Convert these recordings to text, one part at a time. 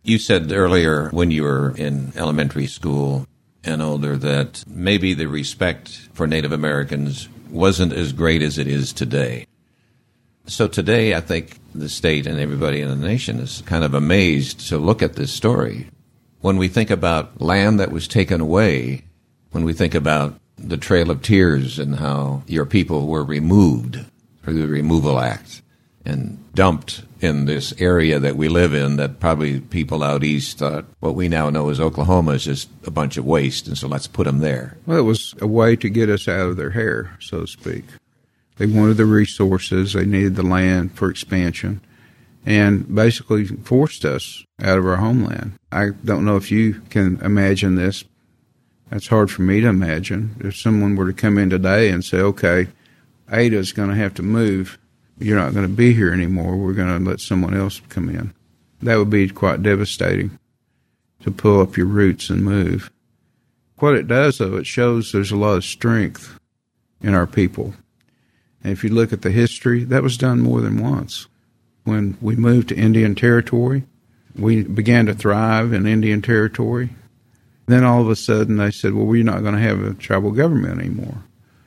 You said earlier when you were in elementary school and older that maybe the respect for Native Americans wasn't as great as it is today. So today, I think the state and everybody in the nation is kind of amazed to look at this story. When we think about land that was taken away, when we think about the Trail of Tears and how your people were removed through the Removal Act and dumped in this area that we live in that probably people out east thought what we now know as Oklahoma is just a bunch of waste, and so let's put them there. Well, it was a way to get us out of their hair, so to speak. They wanted the resources, they needed the land for expansion, and basically forced us out of our homeland. I don't know if you can imagine this. That's hard for me to imagine. If someone were to come in today and say, okay, Ada's going to have to move, you're not going to be here anymore, we're going to let someone else come in. That would be quite devastating, to pull up your roots and move. What it does, though, it shows there's a lot of strength in our people. And if you look at the history, that was done more than once. When we moved to Indian Territory, we began to thrive in Indian Territory. Then all of a sudden they said, well, we're not going to have a tribal government anymore.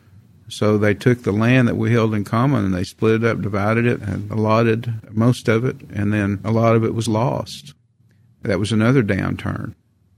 So they took the land that we held in common and they split it up, divided it, and allotted most of it, and then a lot of it was lost. That was another downturn.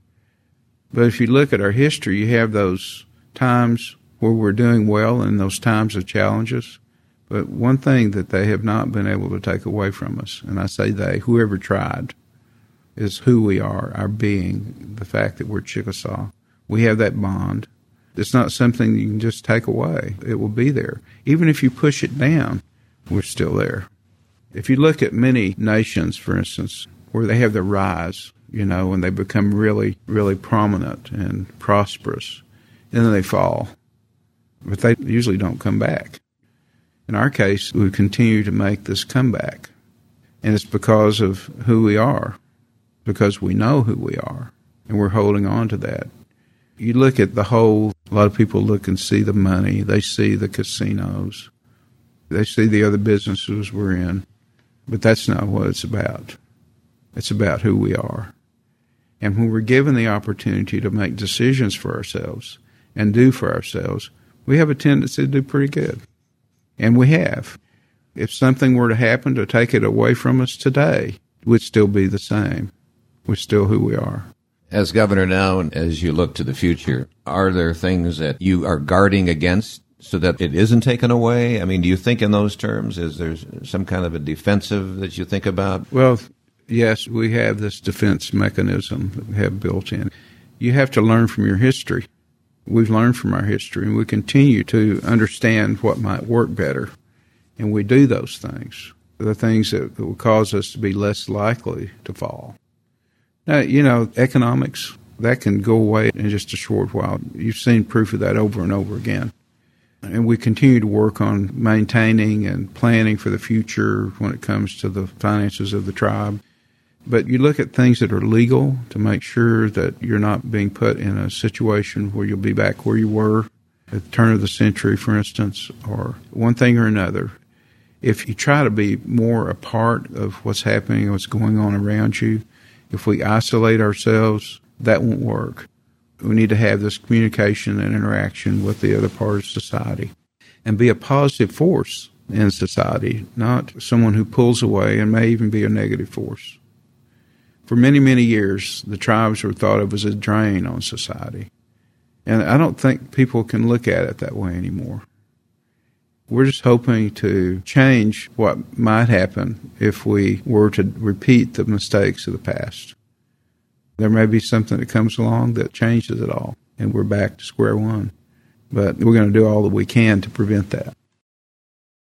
But if you look at our history, you have those times where we're doing well and those times of challenges. But one thing that they have not been able to take away from us, and I say they, whoever tried, is who we are, our being, the fact that we're Chickasaw. We have that bond. It's not something you can just take away. It will be there. Even if you push it down, we're still there. If you look at many nations, for instance, where they have their rise, when they become really, really prominent and prosperous, and then they fall. But they usually don't come back. In our case, we continue to make this comeback. And it's because of who we are, because we know who we are, and we're holding on to that. You look at a lot of people look and see the money. They see the casinos. They see the other businesses we're in. But that's not what it's about. It's about who we are. And when we're given the opportunity to make decisions for ourselves and do for ourselves, we have a tendency to do pretty good. And we have. If something were to happen to take it away from us today, we'd still be the same. We're still who we are. As governor now, and as you look to the future, are there things that you are guarding against so that it isn't taken away? I mean, do you think in those terms? Is there some kind of a defensive that you think about? Well, yes, we have this defense mechanism that we have built in. You have to learn from your history. We've learned from our history, and we continue to understand what might work better. And we do those things, the things that will cause us to be less likely to fall. Now, economics, that can go away in just a short while. You've seen proof of that over and over again. And we continue to work on maintaining and planning for the future when it comes to the finances of the tribe. But you look at things that are legal to make sure that you're not being put in a situation where you'll be back where you were at the turn of the century, for instance, or one thing or another. If you try to be more a part of what's happening, what's going on around you, if we isolate ourselves, that won't work. We need to have this communication and interaction with the other part of society and be a positive force in society, not someone who pulls away and may even be a negative force. For many, many years, the tribes were thought of as a drain on society. And I don't think people can look at it that way anymore. We're just hoping to change what might happen if we were to repeat the mistakes of the past. There may be something that comes along that changes it all, and we're back to square one. But we're going to do all that we can to prevent that.